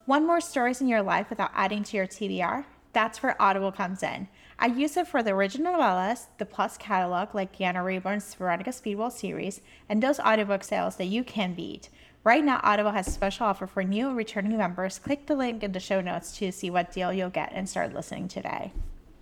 Want more stories in your life without adding to your TBR? That's where Audible comes in. I use it for the original novellas, the Plus catalog like Deanna Rayburn's Veronica Speedwell series, and those audiobook sales that you can beat. Right now, Audible has a special offer for new and returning members. Click the link in the show notes to see what deal you'll get and start listening today.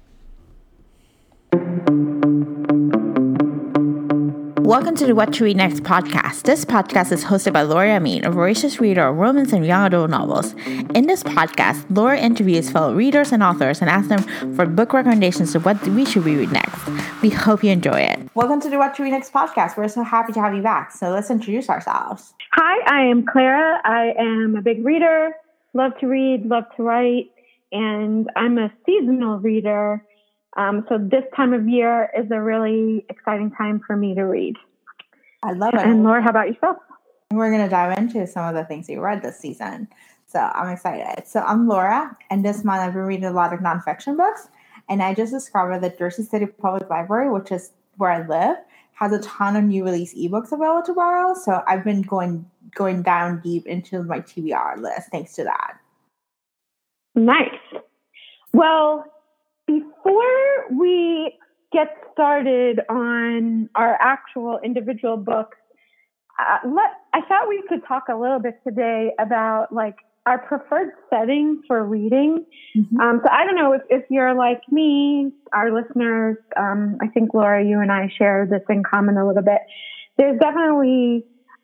Welcome to the What to Read Next podcast. This podcast is hosted by Laura Amin, a voracious reader of romance and young adult novels. In this podcast, Laura interviews fellow readers and authors and asks them for book recommendations of what we should read next. We hope you enjoy it. Welcome to the What to Read Next podcast. We're so happy to have you back. So let's introduce ourselves. Hi, I am Clara. I am a big reader, love to read, love to write, and I'm a seasonal reader. So this time of year is a really exciting time for me to read. I love it. And Laura, how about yourself? We're going to dive into some of the things you read this season. So I'm excited. So I'm Laura, and this month I've been reading a lot of nonfiction books. And I just discovered that Jersey City Public Library, which is where I live, has a ton of new release ebooks available to borrow. So I've been going down deep into my TBR list thanks to that. Nice. Well, before we get started on our actual individual books, I thought we could talk a little bit today about like our preferred setting for reading. So I don't know if you're like me, our listeners. I think Laura, you and I share this in common a little bit. There's definitely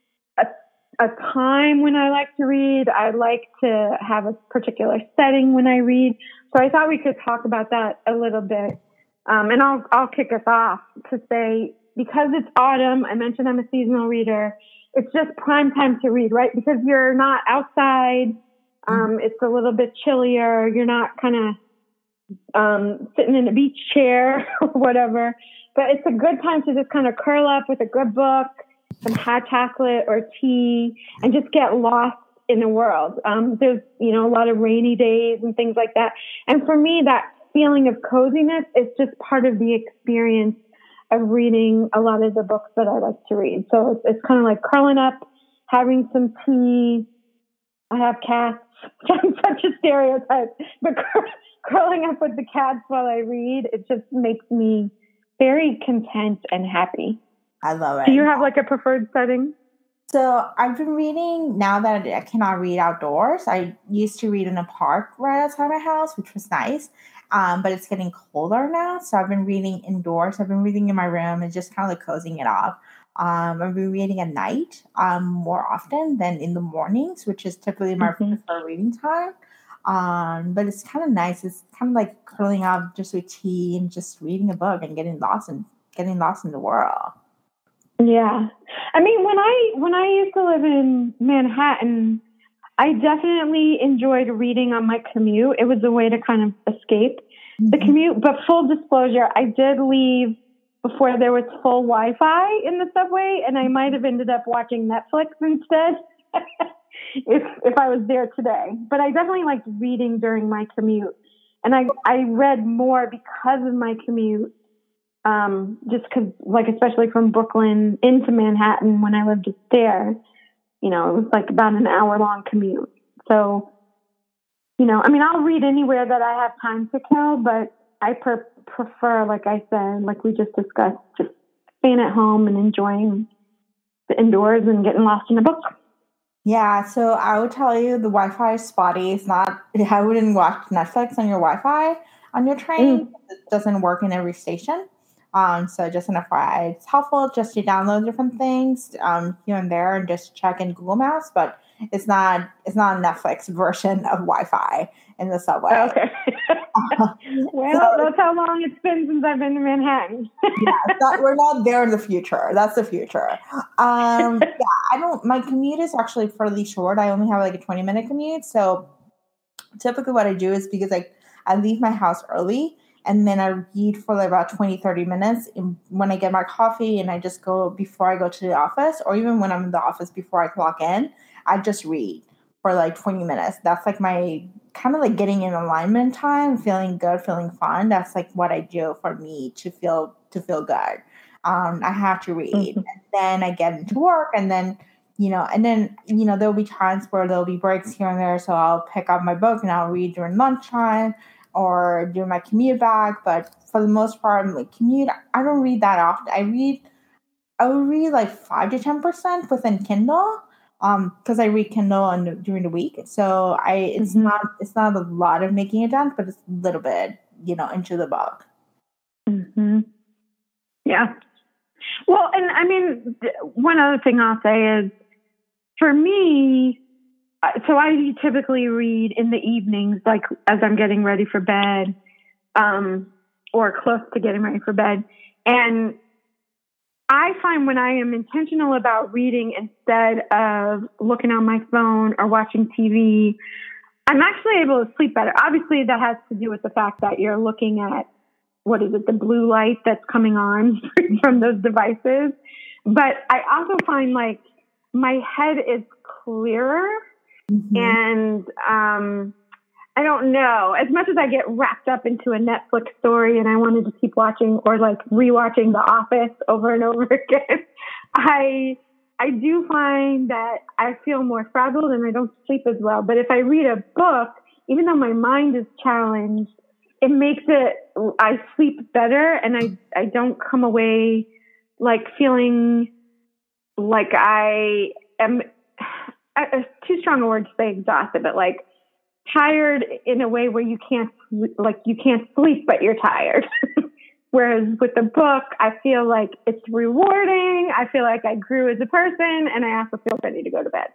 a time when I like to read. I like to have a particular setting when I read. So I thought we could talk about that a little bit. And I'll kick us off to say, because it's autumn, I mentioned I'm a seasonal reader. It's just prime time to read, right? Because you're not outside. It's a little bit chillier. You're not kind of sitting in a beach chair or whatever. But it's a good time to just kind of curl up with a good book, some hot chocolate or tea, and just get lost in the world. There's, a lot of rainy days and things like that. And for me, that feeling of coziness is just part of the experience of reading a lot of the books that I like to read. So it's kind of like curling up, having some tea. I have cats. I'm such a stereotype, but curling up with the cats while I read, it just makes me very content and happy. I love it. Do you have like a preferred setting? So I've been reading now that I cannot read outdoors. I used to read in a park right outside my house, which was nice. But it's getting colder now. So I've been reading indoors. I've been reading in my room and just kind of like cozying it up. I've been reading at night more often than in the mornings, which is typically my preferred reading time. But it's kind of nice. It's kind of like curling up just with tea and just reading a book and getting lost in the world. Yeah. I mean, when I used to live in Manhattan, I definitely enjoyed reading on my commute. It was a way to kind of escape the commute. But full disclosure, I did leave before there was full Wi-Fi in the subway, and I might have ended up watching Netflix instead if I was there today. But I definitely liked reading during my commute. And I read more because of my commute. Just because, like, especially from Brooklyn into Manhattan when I lived there, it was like about an hour-long commute. So, I'll read anywhere that I have time to kill, but I prefer, like I said, like we just discussed, just staying at home and enjoying the indoors and getting lost in a book. Yeah, so I would tell you the Wi-Fi is spotty. It's not. I wouldn't watch Netflix on your Wi-Fi on your train. It doesn't work in every station. So just an FYI, it's helpful just to download different things here and there and just check in Google Maps, but it's not a Netflix version of Wi-Fi in the subway. Okay. That's how long it's been since I've been to Manhattan. We're not there in the future. That's the future. My commute is actually fairly short. I only have like a 20-minute commute. So typically what I do is because I leave my house early, and then I read for like about 20, 30 minutes when I get my coffee, and I just go before I go to the office, or even when I'm in the office before I clock in, I just read for like 20 minutes. That's like my kind of like getting in alignment time, feeling good, feeling fun. That's like what I do for me to feel good. I have to read. And then I get into work, and then and then, there'll be times where there'll be breaks here and there. So I'll pick up my book and I'll read during lunchtime or during my commute back. But for the most part, commute, I don't read that often. I will read like 5 to 10% within Kindle. Because I read Kindle during the week. So it's not a lot of making a dent, but it's a little bit, into the book. Mm-hmm. Yeah. Well, and I mean, one other thing I'll say is, for me, so I typically read in the evenings, like as I'm getting ready for bed, or close to getting ready for bed. And I find when I am intentional about reading instead of looking on my phone or watching TV, I'm actually able to sleep better. Obviously, that has to do with the fact that you're looking at, the blue light that's coming on from those devices. But I also find like my head is clearer, and I don't know, as much as I get wrapped up into a Netflix story and I wanted to keep watching or like rewatching The Office over and over again, I do find that I feel more frazzled and I don't sleep as well. But if I read a book, even though my mind is challenged, it makes I sleep better, and I don't come away like feeling like I am, too strong a word to say exhausted, but like tired in a way where you can't sleep, but you're tired. Whereas with the book, I feel like it's rewarding. I feel like I grew as a person, and I also feel ready to go to bed.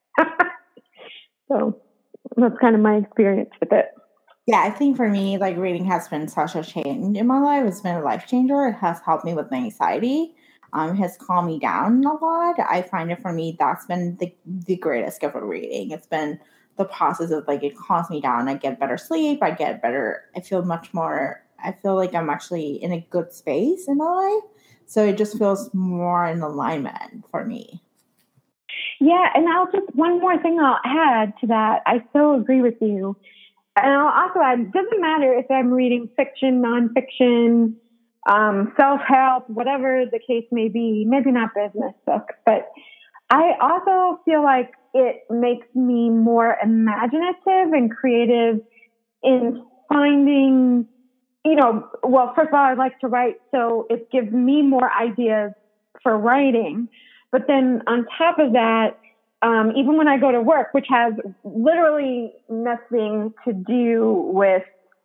So that's kind of my experience with it. Yeah, I think for me, like reading has been such a change in my life. It's been a life changer. It has helped me with my anxiety. It has calmed me down a lot. I find it for me, that's been the greatest gift of reading. It's been the process of like, it calms me down. I get better sleep. I feel like I'm actually in a good space in my life. So it just feels more in alignment for me. Yeah. And one more thing I'll add to that. I so agree with you. And I'll also add, it doesn't matter if I'm reading fiction, nonfiction, self-help, whatever the case may be, maybe not business books, but I also feel like it makes me more imaginative and creative in finding, first of all, I like to write, so it gives me more ideas for writing. But then on top of that, even when I go to work, which has literally nothing to do with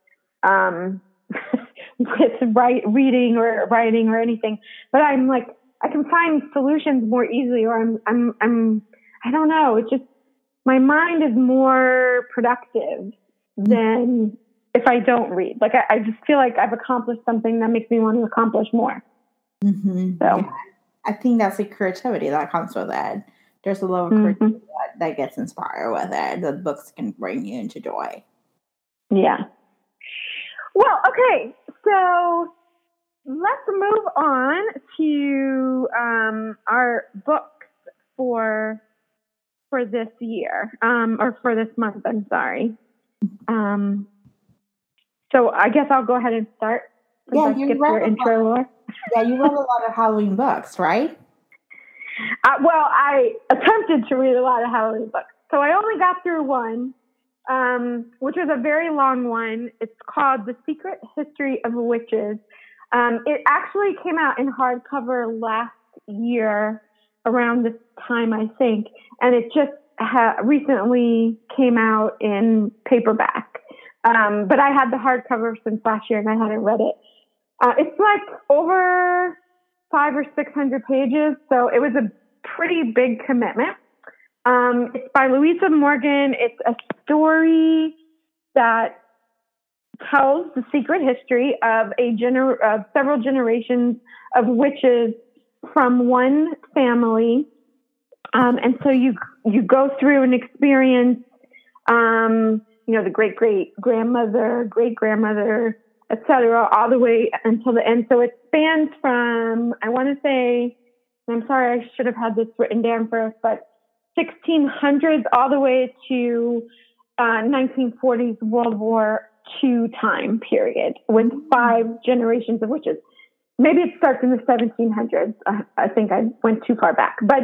reading or writing or anything, but I'm like, I can find solutions more easily, or I don't know. It's just, my mind is more productive than if I don't read. Like, I just feel like I've accomplished something that makes me want to accomplish more. Mm-hmm. So yeah. I think that's the creativity that comes with it. There's a level of creativity that gets inspired with it. The books can bring you into joy. Yeah. Well, okay. So let's move on to our books for this year, or for this month. I'm sorry. So I guess I'll go ahead and start. Yeah, you read your intro, Laura. Yeah, you read a lot of Halloween books, right? Well, I attempted to read a lot of Halloween books. So I only got through one, which was a very long one. It's called The Secret History of Witches. It actually came out in hardcover last year around this time, I think. And it just recently came out in paperback. But I had the hardcover since last year and I hadn't read it. It's like over 500 or 600 pages, so it was a pretty big commitment. It's by Louisa Morgan. It's a story that tells the secret history of several generations of witches from one family. And so you go through an experience, the great-great-grandmother, great-grandmother, etc., all the way until the end. So it spans from, I want to say, I'm sorry, I should have had this written down first, but 1600s all the way to 1940s World War II time period with 5 generations of witches. Maybe it starts in the 1700s. I think I went too far back. But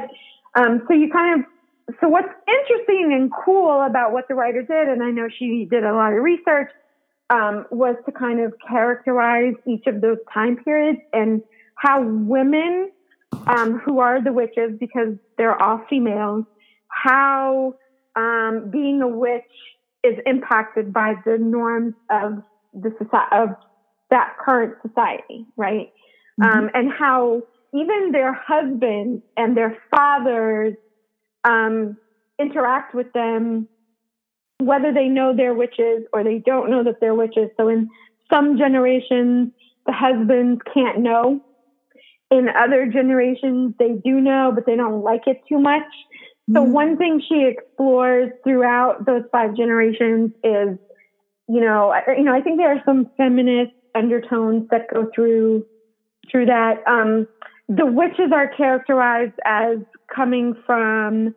So what's interesting and cool about what the writer did, and I know she did a lot of research, was to kind of characterize each of those time periods and how women, who are the witches because they're all females, how being a witch is impacted by the norms of of that current society, right? Mm-hmm. And how even their husbands and their fathers interact with them, whether they know they're witches or they don't know that they're witches. So in some generations, the husbands can't know. In other generations, they do know, but they don't like it too much. So one thing she explores throughout those 5 generations is, I think there are some feminist undertones that go through that. The witches are characterized as coming from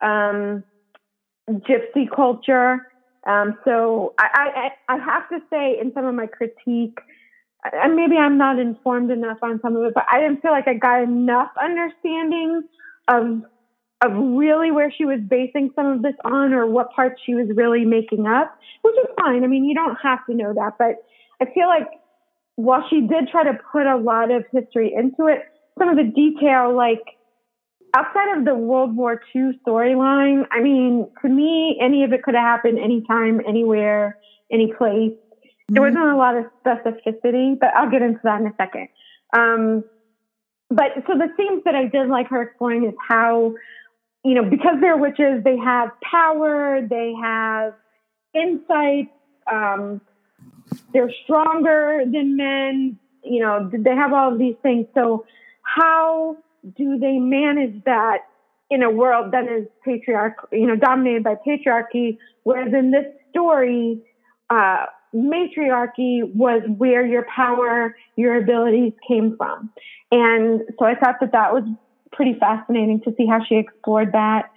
gypsy culture. So I have to say, in some of my critique, and maybe I'm not informed enough on some of it, but I didn't feel like I got enough understanding of really where she was basing some of this on, or what parts she was really making up, which is fine. I mean, you don't have to know that, but I feel like while she did try to put a lot of history into it, some of the detail, like outside of the World War II storyline, I mean, to me, any of it could have happened anytime, anywhere, any place. There wasn't a lot of specificity, but I'll get into that in a second. But so the themes that I did like her exploring is how, because they're witches, they have power, they have insight, they're stronger than men, they have all of these things. So how do they manage that in a world that is dominated by patriarchy, whereas in this story, matriarchy was where your power, your abilities came from. And so I thought that was pretty fascinating to see how she explored that.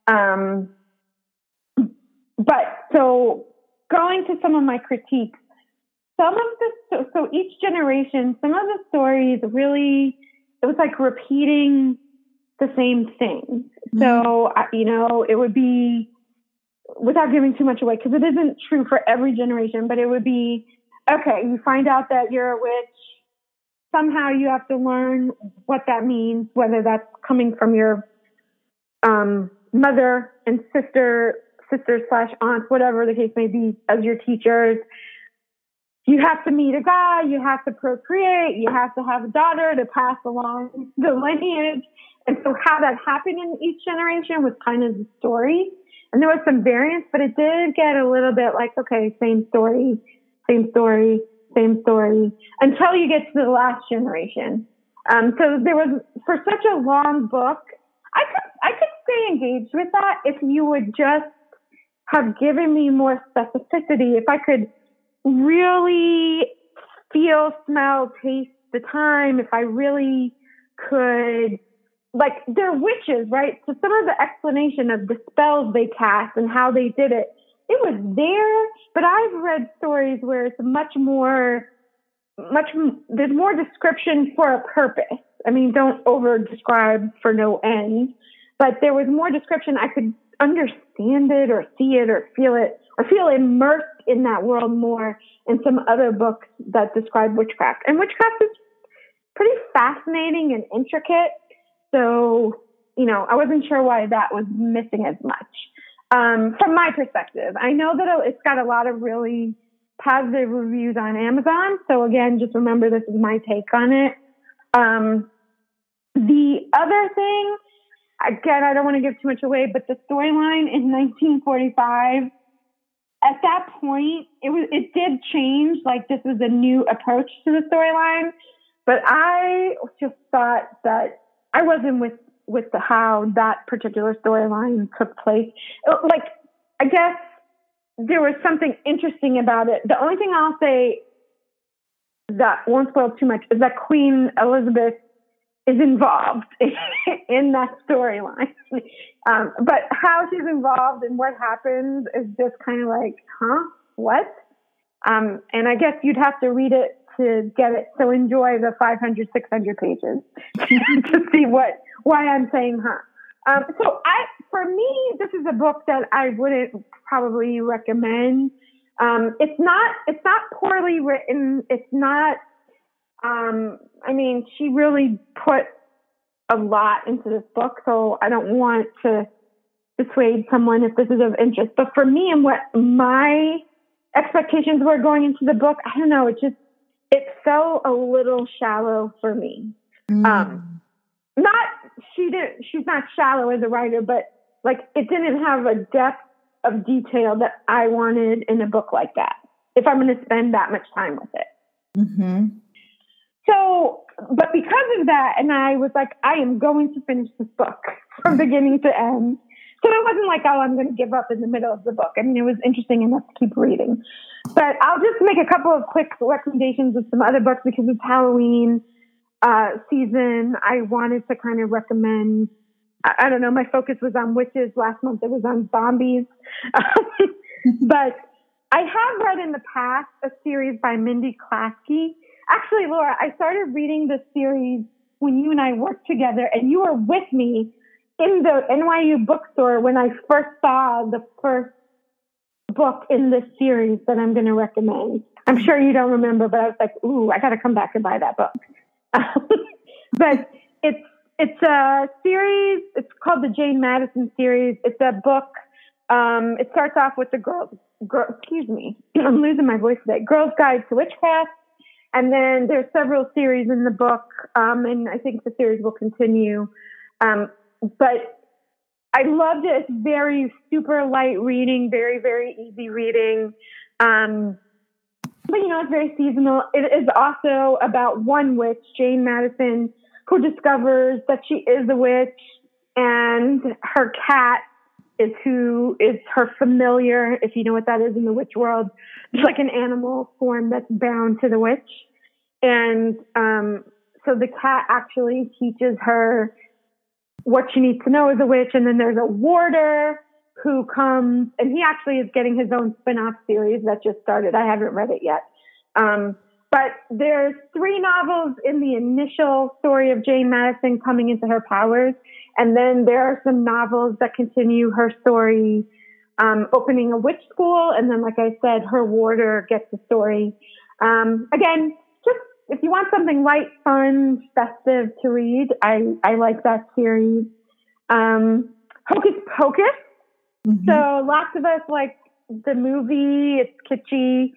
But so going to some of my critiques, so each generation, some of the stories really, it was like repeating the same thing. So, it would be, without giving too much away, because it isn't true for every generation, but it would be, okay, you find out that you're a witch. Somehow you have to learn what that means, whether that's coming from your mother and sisters/aunts, whatever the case may be, as your teachers. You have to meet a guy, you have to procreate, you have to have a daughter to pass along the lineage. And so how that happened in each generation was kind of the story. And there was some variance, but it did get a little bit like, okay, same story, until you get to the last generation. So there was, for such a long book, I could stay engaged with that if you would just have given me more specificity, if I could really feel, smell, taste the time, if I really could, like, they're witches, right? So some of the explanation of the spells they cast and how they did it, it was there, but I've read stories where it's there's more description for a purpose. I mean, don't over describe for no end, but there was more description. I could understand it or see it or feel immersed in that world more in some other books that describe witchcraft. And witchcraft is pretty fascinating and intricate. So, I wasn't sure why that was missing as much. From my perspective, I know that it's got a lot of really positive reviews on Amazon. So again, just remember this is my take on it. The other thing, again, I don't want to give too much away, but the storyline in 1945, at that point, it did change. Like, this was a new approach to the storyline, but I just thought that I wasn't with how that particular storyline took place. Like, I guess there was something interesting about it. The only thing I'll say that won't spoil too much is that Queen Elizabeth is involved in that storyline. But how she's involved and what happens is just kind of like, huh? What? And I guess you'd have to read it to get it. So enjoy the 500, 600 pages to see why I'm saying huh. For me, this is a book that I wouldn't probably recommend. It's not poorly written. It's not, she really put a lot into this book, so I don't want to dissuade someone if this is of interest. But for me and what my expectations were going into the book, I don't know, it felt a little shallow for me. She's not shallow as a writer, but like it didn't have a depth of detail that I wanted in a book like that, if I'm going to spend that much time with it. Mm-hmm. So, but because of that, and I was like, I am going to finish this book from beginning to end. So it wasn't like, oh, I'm going to give up in the middle of the book. I mean, it was interesting enough to keep reading. But I'll just make a couple of quick recommendations of some other books because it's Halloween season. I wanted to kind of recommend, I don't know, my focus was on witches. Last month it was on zombies. But I have read in the past a series by Mindy Klasky. Actually, Laura, I started reading this series when you and I worked together, and you were with me in the NYU bookstore when I first saw the first book in this series that I'm going to recommend. I'm sure you don't remember, but I was like, ooh, I got to come back and buy that book. But it's a series. It's called the Jane Madison series. It's a book. It starts off with the girl, excuse me, I'm losing my voice today. Girl's Guide to Witchcraft. And then there's several series in the book. And I think the series will continue. But I loved it. It's very super light reading, very, very easy reading. But, it's very seasonal. It is also about one witch, Jane Madison, who discovers that she is a witch, and her cat is her familiar, if you know what that is in the witch world. It's like an animal form that's bound to the witch. And so the cat actually teaches her what she needs to know as a witch. And then there's a warder who comes, and he actually is getting his own spin-off series that just started. I haven't read it yet. But there's 3 novels in the initial story of Jane Madison coming into her powers. And then there are some novels that continue her story, opening a witch school. And then, like I said, her warder gets the story. Again, just if you want something light, fun, festive to read, I like that series. Hocus Pocus. Mm-hmm. So lots of us like the movie. It's kitschy.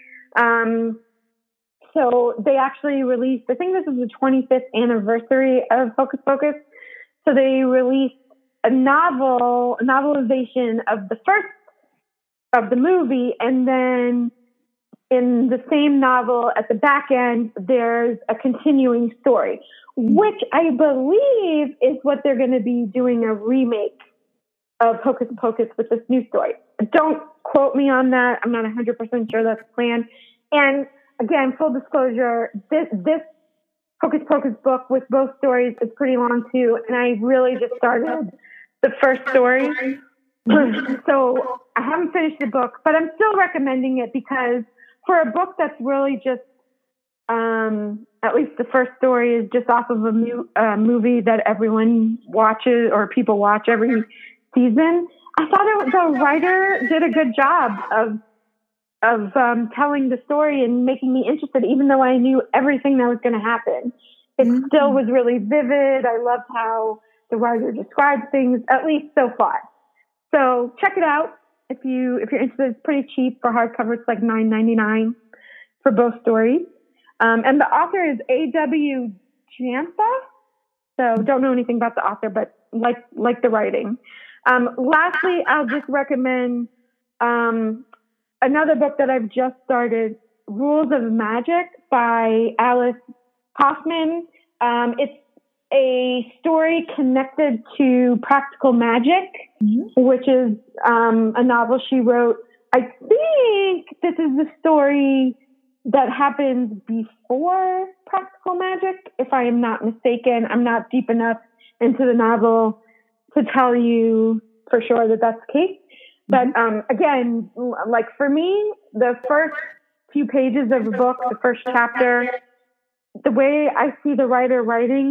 So they actually released, I think this is the 25th anniversary of Hocus Pocus. So they released a novelization of the first of the movie. And then in the same novel at the back end, there's a continuing story, which I believe is what they're going to be doing a remake of Hocus Pocus with this new story. Don't quote me on that. I'm not 100% sure that's planned. And again, full disclosure, this Hocus Pocus book with both stories is pretty long too, and I really just started the first story. So I haven't finished the book, but I'm still recommending it because for a book that's really just, at least the first story is just off of a movie that everyone watches or people watch every season, I thought the writer did a good job of telling the story and making me interested, even though I knew everything that was going to happen. It still was really vivid. I loved how the writer described things, at least so far. So check it out if you're interested. It's pretty cheap for hardcover. It's like $9.99 for both stories. And the author is A.W. Jampa. So don't know anything about the author, but like the writing. Lastly, I'll just recommend another book that I've just started, Rules of Magic by Alice Hoffman. It's a story connected to Practical Magic, which is a novel she wrote. I think this is the story that happens before Practical Magic, if I am not mistaken. I'm not deep enough into the novel to tell you for sure that that's the case. But again, like for me, the first few pages of the book, the first chapter, the way I see the writer writing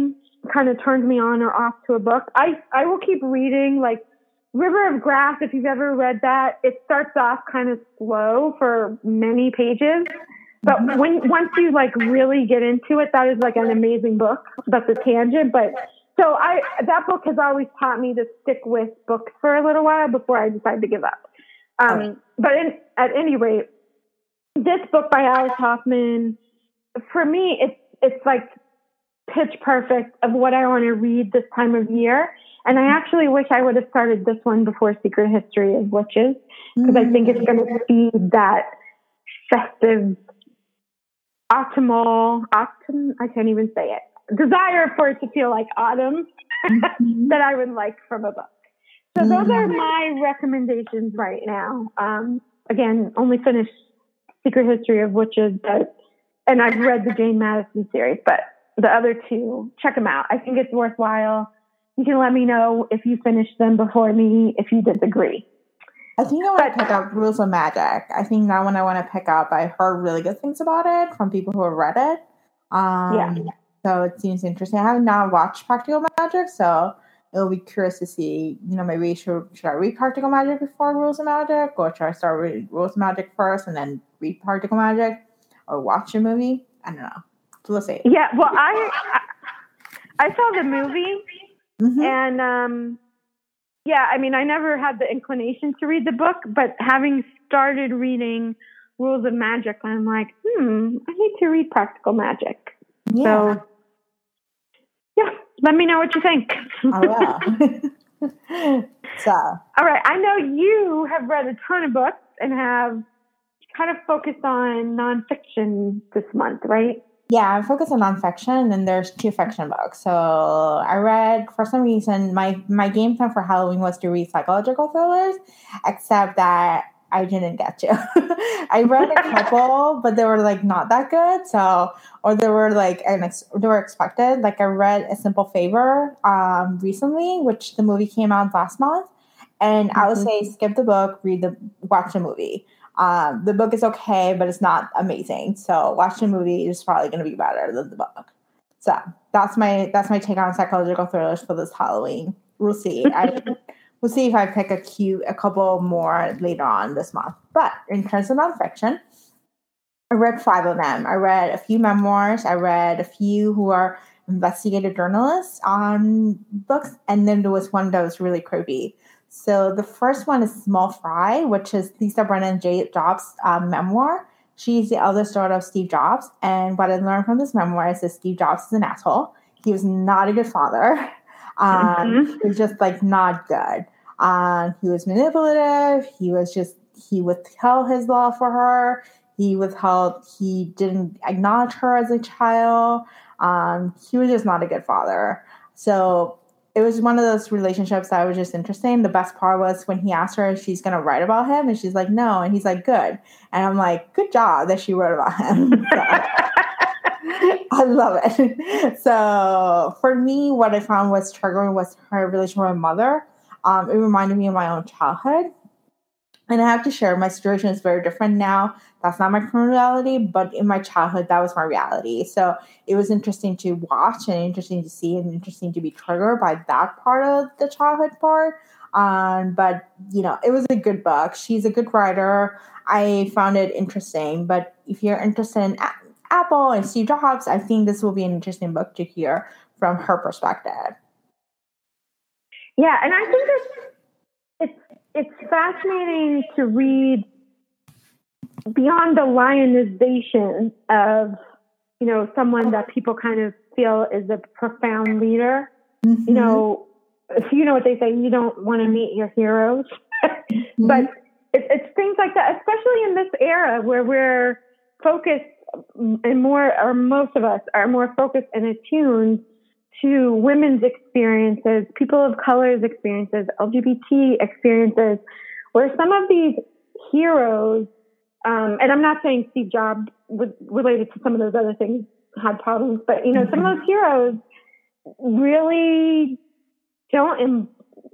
kind of turns me on or off to a book. I will keep reading, like River of Grass, if you've ever read that. It starts off kind of slow for many pages, but once you like really get into it, that is like an amazing book. That's a tangent, but so that book has always taught me to stick with books for a little while before I decide to give up. But at any rate, this book by Alice Hoffman, for me, it's like pitch perfect of what I want to read this time of year. And I actually wish I would have started this one before Secret History of Witches, because I think it's going to feed that festive, I can't even say it, desire for it to feel like autumn that I would like from a book. So those are my recommendations right now. Again, only finished Secret History of Witches, and I've read the Jane Madison series, but the other two, check them out. I think it's worthwhile. You can let me know if you finished them before me, if you disagree. I think I want to pick up Rules of Magic. I think that one I want to pick up. I heard really good things about it from people who have read it. So it seems interesting. I have not watched Practical Magic, so it'll be curious to see, maybe should I read Practical Magic before Rules of Magic, or should I start reading Rules of Magic first and then read Practical Magic, or watch a movie? I don't know. So we'll see. Yeah, well, I saw the movie, and I never had the inclination to read the book, but having started reading Rules of Magic, I'm like, I need to read Practical Magic. Yeah. So, yeah, let me know what you think. I will. So. All right. I know you have read a ton of books and have kind of focused on nonfiction this month, right? Yeah, I'm focused on nonfiction, and then there's 2 fiction books. So I read, for some reason, my game plan for Halloween was to read psychological thrillers, except that I didn't get to. I read a couple, but they were like not that good. So, or they were like they were expected. Like I read A Simple Favor recently, which the movie came out last month, and I would say skip the book, watch the movie. The book is okay, but it's not amazing. So watch the movie is probably going to be better than the book. So that's my take on psychological thrillers for this Halloween. We'll see. We'll see if I pick a couple more later on this month. But in terms of nonfiction, I read 5 of them. I read a few memoirs. I read a few who are investigative journalists on books, and then there was one that was really creepy. So the first one is Small Fry, which is Lisa Brennan Jobs' memoir. She's the eldest daughter of Steve Jobs. And what I learned from this memoir is that Steve Jobs is an asshole. He was not a good father. He was just like not good. He was manipulative. He withheld his love for her. He didn't acknowledge her as a child. He was just not a good father. So it was one of those relationships that was just interesting. The best part was when he asked her if she's going to write about him, and she's like, no. And he's like, good. And I'm like, good job that she wrote about him. So, I love it. So for me, what I found was triggering was her relationship with her mother. It reminded me of my own childhood. And I have to share, my situation is very different now. That's not my current reality, but in my childhood, that was my reality. So it was interesting to watch and interesting to see and interesting to be triggered by that part of the childhood part. But, it was a good book. She's a good writer. I found it interesting. But if you're interested in Apple and Steve Jobs, I think this will be an interesting book to hear from her perspective. Yeah, and I think it's fascinating to read beyond the lionization of, someone that people kind of feel is a profound leader. If you know what they say, you don't want to meet your heroes. But it's things like that, especially in this era where we're focused and most of us are more focused and attuned to women's experiences, people of color's experiences, LGBT experiences, where some of these heroes, and I'm not saying Steve Jobs was related to some of those other things, had problems, but, some of those heroes really don't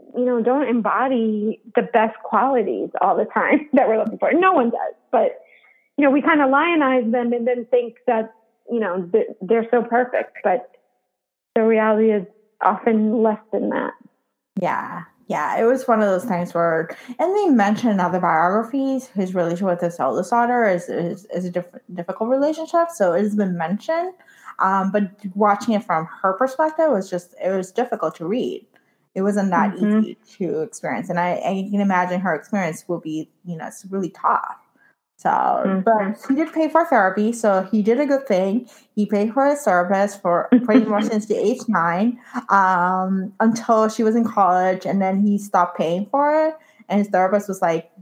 embody the best qualities all the time that we're looking for. No one does, but, we kind of lionize them and then think that, they're so perfect, but the reality is often less than that. Yeah. Yeah, it was one of those times where, and they mention in other biographies, his relationship with his eldest daughter is a difficult relationship. So it has been mentioned, but watching it from her perspective it was difficult to read. It wasn't that easy to experience, and I can imagine her experience will be, it's really tough. So, but he did pay for therapy, so he did a good thing. He paid for his therapist for pretty much since the age 9, until she was in college, and then he stopped paying for it. And his therapist was like,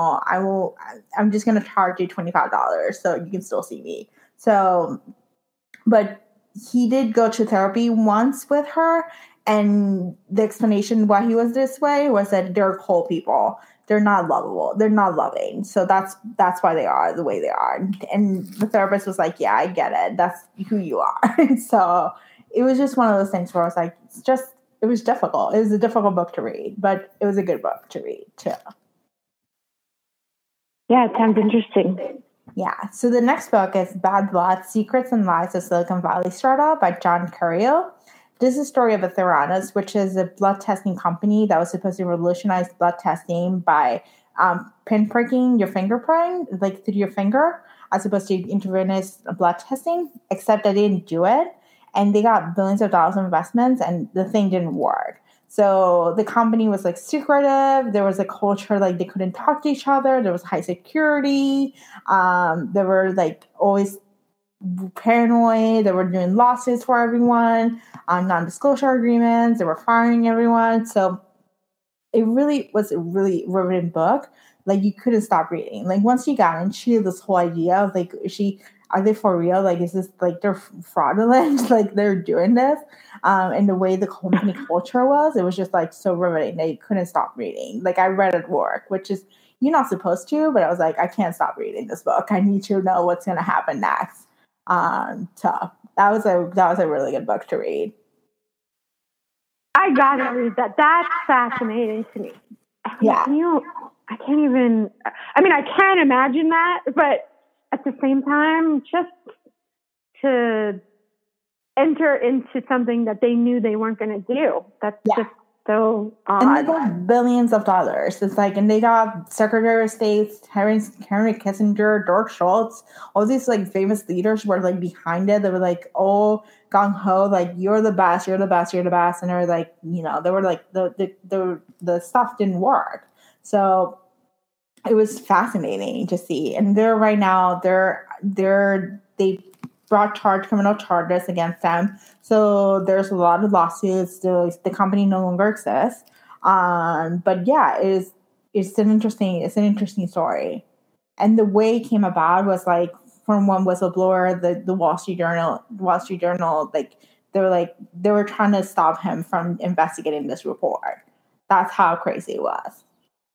I'm just going to charge you $25 so you can still see me. So, but he did go to therapy once with her, and the explanation why he was this way was that they're cold people. They're not lovable. They're not loving. So that's why they are the way they are. And the therapist was like, yeah, I get it. That's who you are. So it was just one of those things where I was like, it was difficult. It was a difficult book to read, but it was a good book to read too. Yeah, it sounds interesting. Yeah. So the next book is Bad Blood, Secrets and Lies of Silicon Valley Startup by John Carreyrou. This is a story of Theranos, which is a blood testing company that was supposed to revolutionize blood testing by pinpricking your fingerprint, like through your finger, as opposed to intravenous blood testing, except they didn't do it. And they got billions of dollars in investments, and the thing didn't work. So the company was like secretive. There was a culture like they couldn't talk to each other. There was high security. There were like always paranoid. They were doing lawsuits for everyone, non-disclosure agreements. They were firing everyone. So it really was a really riveting book. Like you couldn't stop reading. Like once you got into this whole idea of like, are they for real? Like, is this like they're fraudulent? Like they're doing this? And the way the company culture was, it was just like so riveting that you couldn't stop reading. Like I read at work, which is you're not supposed to, but I was like, I can't stop reading this book. I need to know what's going to happen next. So that was a really good book to read. I gotta read that. That's fascinating to me. Yeah. I can't even. I mean, I can imagine that, but at the same time, just to enter into something that they knew they weren't going to do. That's just so odd. And they got billions of dollars. It's like, and they got Secretary of State, Henry Kissinger, George Shultz, all these like famous leaders were like behind it. They were like, oh, gung ho, like you're the best, you're the best, you're the best. And they're like, they were like the stuff didn't work. So it was fascinating to see. And they're right now they brought criminal charges against them. So there's a lot of lawsuits. The company no longer exists. But yeah, it's an interesting story. And the way it came about was like from one whistleblower, the Wall Street Journal, like they were trying to stop him from investigating this report. That's how crazy it was.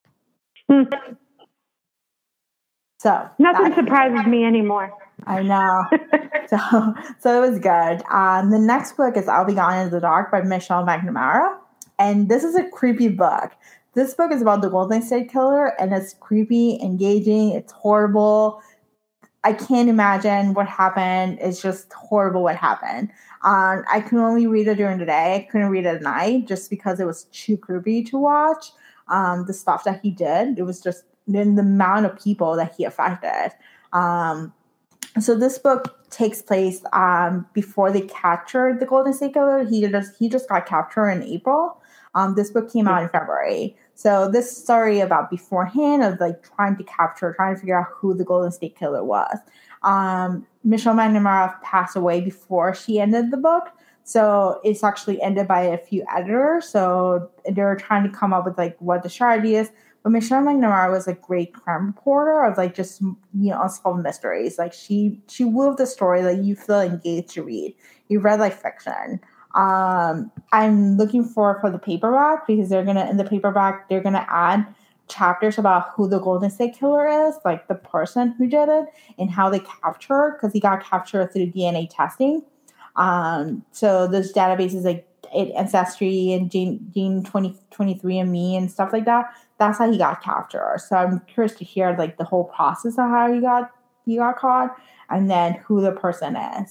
So nothing surprises me anymore. I know. So it was good. The next book is I'll Be Gone in the Dark by Michelle McNamara. And this is a creepy book. This book is about the Golden State Killer, and it's creepy, engaging, it's horrible. I can't imagine what happened. It's just horrible what happened. I could only read it during the day. I couldn't read it at night just because it was too creepy to watch. The stuff that he did, it was just in the amount of people that he affected. So this book takes place before they captured the Golden State Killer. He just got captured in April. This book came out in February. So this story about beforehand of like trying to figure out who the Golden State Killer was. Michelle McNamara passed away before she ended the book. So it's actually ended by a few editors. So they're trying to come up with like what the strategy is. But Michelle McNamara was a great crime reporter of like just unsolved mysteries. Like she wove the story that you feel engaged to read. You read like fiction. I'm looking for the paperback because in the paperback they're gonna add chapters about who the Golden State Killer is, like the person who did it and how they captured, because he got captured through DNA testing. So those databases like Ancestry and Gene 23andMe and stuff like that. That's how he got captured. So I'm curious to hear like the whole process of how he got caught and then who the person is.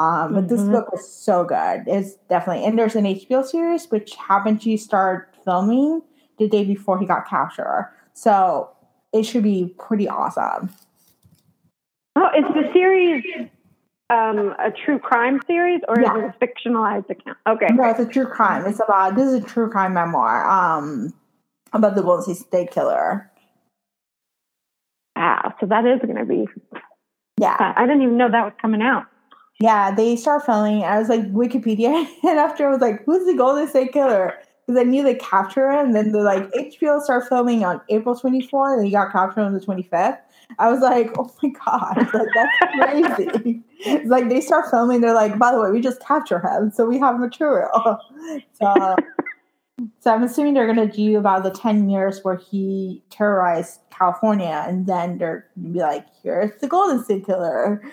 But this book is so good. It's definitely, and there's an HBO series which happened to start filming the day before he got captured. So it should be pretty awesome. Oh, is the series a true crime series or is it a fictionalized account? Okay. No, it's a true crime. This is a true crime memoir about the Golden State Killer. Wow, so that is going to be... Yeah. I didn't even know that was coming out. Yeah, they start filming. I was like, Wikipedia. And after I was like, who's the Golden State Killer? Because I knew they captured him. And then the HBO started filming on April 24th and he got captured on the 25th. I was like, oh my God, that's crazy. It's like they start filming. They're like, by the way, we just captured him. So we have material. So I'm assuming they're going to do about the 10 years where he terrorized California. And then they're going to be like, here's the Golden State Killer.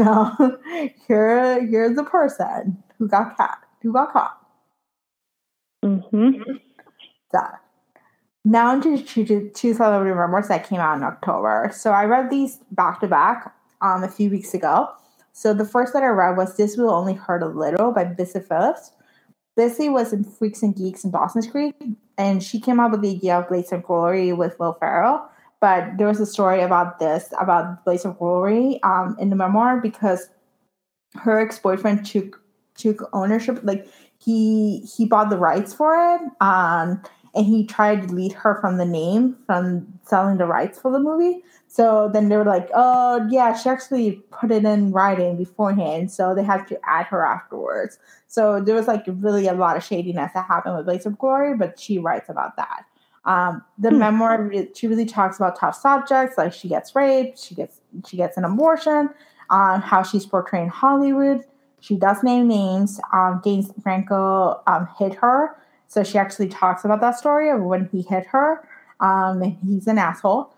Here's the person who got caught. Mm-hmm. So now into two celebrity memoirs that came out in October. So I read these back to back a few weeks ago. So the first that I read was This We'll Only Hurt a Little by Bissy Phillips. Bissy was in Freaks and Geeks in Dawson's Creek, and she came up with the idea of Blades of Glory with Will Ferrell. But there was a story about Blades of Glory in the memoir because her ex-boyfriend took ownership. Like he bought the rights for it, and he tried to delete her from the name from selling the rights for the movie. So then they were like, oh, yeah, she actually put it in writing beforehand. So they had to add her afterwards. So there was really a lot of shadiness that happened with Blades of Glory, but she writes about that. The memoir, she really talks about tough subjects, like she gets raped, she gets an abortion, how she's portrayed in Hollywood. She does name names. James Franco hit her. So she actually talks about that story of when he hit her. And he's an asshole.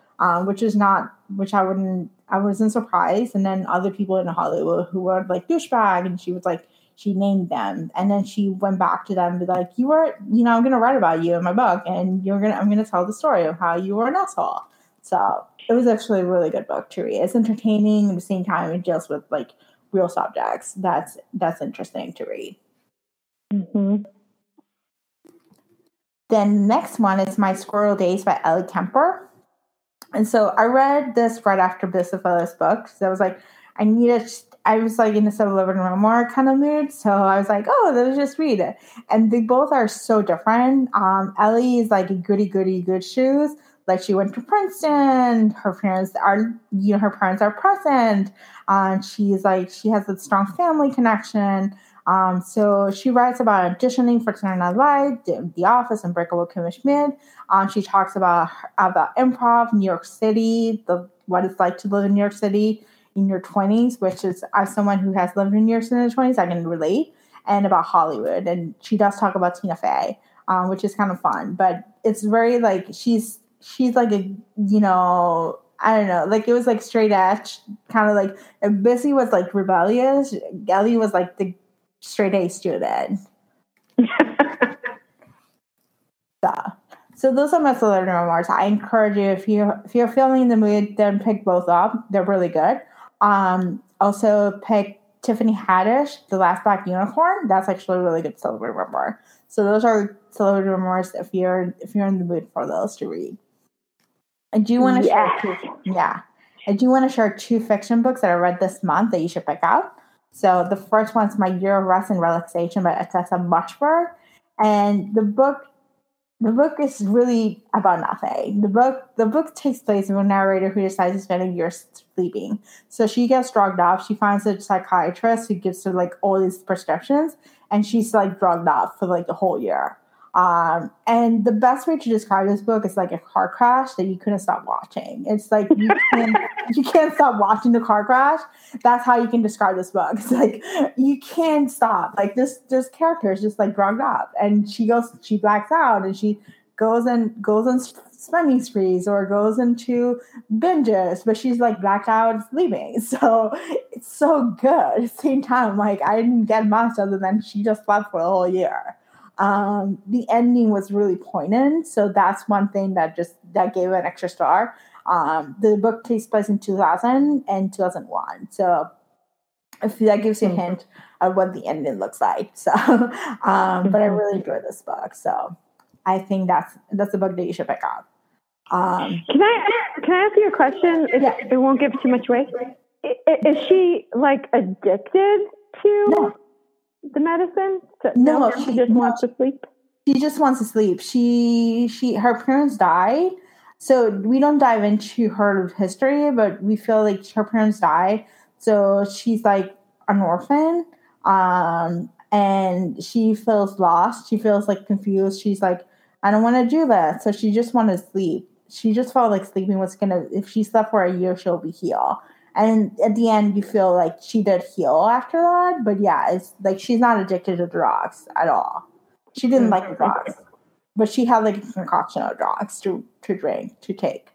I wasn't surprised. And then other people in Hollywood who were like douchebag, and she was like, she named them. And then she went back to them and be like, I'm going to write about you in my book, and I'm going to tell the story of how you were an asshole. So it was actually a really good book to read. It's entertaining at the same time. It deals with real subjects. That's interesting to read. Mm-hmm. Then the next one is My Squirrel Days by Ellie Kemper. And so I read this right after Bissy Phillips' book. So I was like, I was in a celebrity memoir kind of mood. So I was like, oh, let's just read it. And they both are so different. Ellie is a goody good shoes. Like she went to Princeton. Her parents are present. She has a strong family connection. So she writes about auditioning for Saturday Night Live, The Office, and Breakable Kimmy Schmidt. She talks about improv, New York City, what it's like to live in New York City in your 20s, which is, as someone who has lived in New York City in the 20s, I can relate, and about Hollywood. And she does talk about Tina Fey, which is kind of fun. But it's very she's like a, I don't know, it was straight edge, kind of if Bissy was rebellious, Ellie was the straight A student. So those are my celebrity memoirs. I encourage you, if you're feeling in the mood, then pick both up. They're really good. Also pick Tiffany Haddish, The Last Black Unicorn. That's actually a really good celebrity memoir. So those are celebrity memoirs if you're in the mood for those to read. I do want to share two fiction books that I read this month that you should pick out. So the first one's My Year of Rest and Relaxation by Atessa Muchberg. And the book is really about nothing. The book takes place with a narrator who decides to spend a year sleeping. So she gets drugged up. She finds a psychiatrist who gives her all these prescriptions, and she's drugged up for the whole year. And the best way to describe this book is a car crash that you couldn't stop watching. It's you can't stop watching the car crash. That's how you can describe this book. It's you can't stop. This character is just drugged up, and she blacks out, and she goes on spending sprees or goes into binges, but she's blacked out sleeping. So it's so good. At the same time, I didn't get much other than she just slept for a whole year. The ending was really poignant, so that's one thing that gave it an extra star. The book takes place in 2000 and 2001, so I feel that gives you a hint of what the ending looks like. So, but I really enjoyed this book. So I think that's a book that you should pick up. Can I ask you a question? It won't give too much away. Is she like addicted to the medicine? No, she just wants to sleep. She just wants to sleep. Her parents died, so we don't dive into her history, but we feel like her parents died, so she's like an orphan, and she feels lost. She feels like confused. She's like, I don't want to do that. So she just wanted to sleep. She just felt like sleeping was gonna. If she slept for a year, she'll be healed. And at the end, you feel like she did heal after that. But yeah, it's like she's not addicted to drugs at all. She didn't like the drugs, but she had like a concoction of drugs to drink, to take.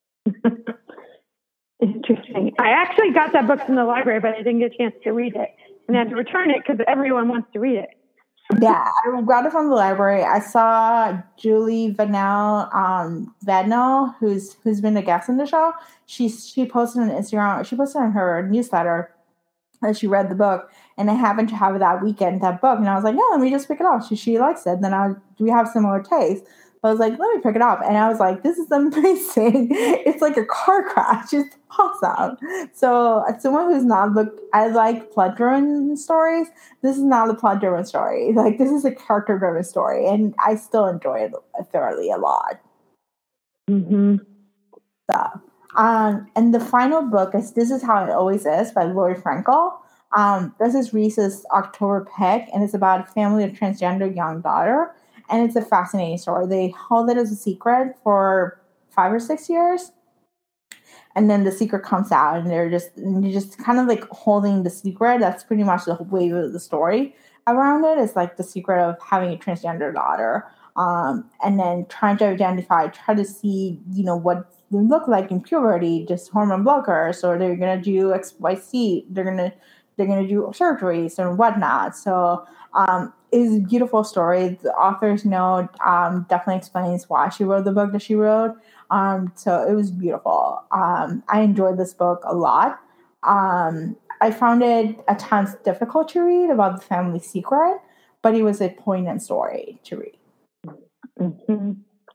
Interesting. I actually got that book from the library, but I didn't get a chance to read it. And I had to return it because everyone wants to read it. Yeah, I got it from the library. I saw Julie Vadnal, who's been a guest in the show. She posted on Instagram. She posted on her newsletter that she read the book, and I happened to have that book, and I was like, "No, let me just pick it up." She likes it. Then we have similar tastes. I was like, let me pick it up. And I was like, this is amazing. It's like a car crash. It's awesome. So as someone who's not I like plot-driven stories. This is not a plot-driven story. Like, this is a character-driven story. And I still enjoy it thoroughly a lot. Mm-hmm. So, and the final book is This Is How It Always Is by Lori Frankel. This is Reese's October pick, and it's about a family of transgender young daughter. And it's a fascinating story. They held it as a secret for 5 or 6 years. And then the secret comes out, and you're just kind of like holding the secret. That's pretty much the wave of the story around it. It's like the secret of having a transgender daughter. And then trying to try to see, what they look like in puberty, just hormone blockers, or they're going to do XYZ. They're going to do surgeries and whatnot. So, it's a beautiful story. The author's note definitely explains why she wrote the book that she wrote. So it was beautiful. I enjoyed this book a lot. I found it at times difficult to read about the family secret, but it was a poignant story to read. Mm-hmm.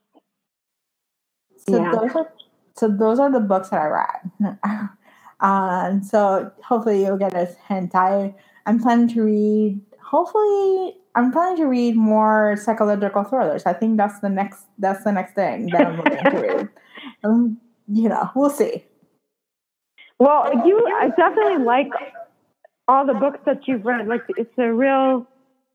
So those are the books that I read. So hopefully you'll get a hint. I'm planning to read more psychological thrillers. I think that's the next thing that I'm looking to read. We'll see. Well, I definitely like all the books that you've read. Like, it's a real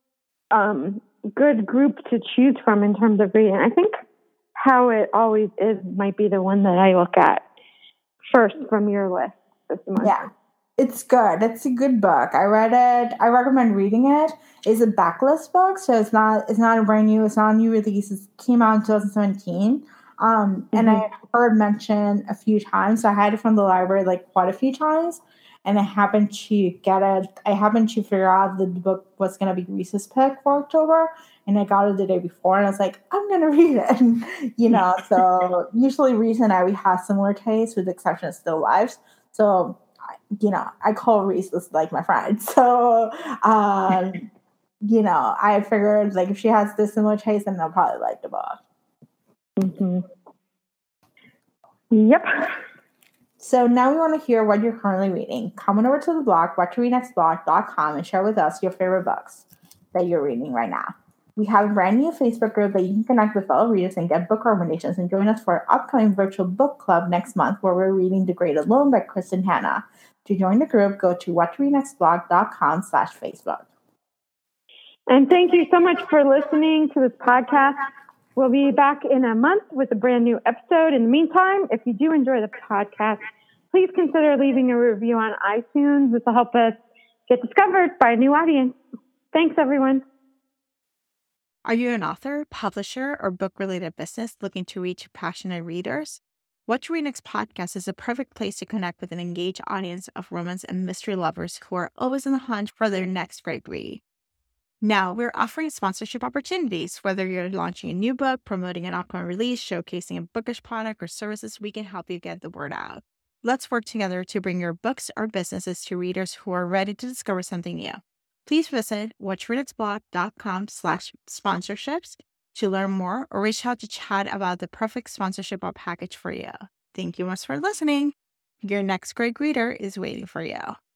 good group to choose from in terms of reading. I think How It Always Is might be the one that I look at first from your list this month. Yeah. It's good. It's a good book. I read it. I recommend reading it. It's a backlist book, so it's not a brand new. It's not a new release. It came out in 2017. And I heard mentioned a few times. So I had it from the library like quite a few times, and I happened to get it. I happened to figure out that the book was going to be Reese's pick for October, and I got it the day before, and I was like, I'm going to read it. So usually Reese and we have similar tastes, with the exception of Still Lives. So I call Reese like my friend. So, I figured like if she has this similar taste, then I'll probably like the book. Mm-hmm. Yep. So now we want to hear what you're currently reading. Come on over to the blog, whattoreadnextblog.com, and share with us your favorite books that you're reading right now. We have a brand new Facebook group that you can connect with fellow readers and get book recommendations, and join us for our upcoming virtual book club next month, where we're reading The Great Alone by Kristen Hanna. To join the group, go to whattoreadnextblog.com/Facebook. And thank you so much for listening to this podcast. We'll be back in a month with a brand new episode. In the meantime, if you do enjoy the podcast, please consider leaving a review on iTunes. This will help us get discovered by a new audience. Thanks, everyone. Are you an author, publisher, or book-related business looking to reach passionate readers? What to Read Next podcast is a perfect place to connect with an engaged audience of romance and mystery lovers who are always on the hunt for their next great read. Now, we're offering sponsorship opportunities. Whether you're launching a new book, promoting an upcoming release, showcasing a bookish product or services, we can help you get the word out. Let's work together to bring your books or businesses to readers who are ready to discover something new. Please visit whatchreadexblog.com/sponsorships to learn more or reach out to chat about the perfect sponsorship or package for you. Thank you much for listening. Your next great reader is waiting for you.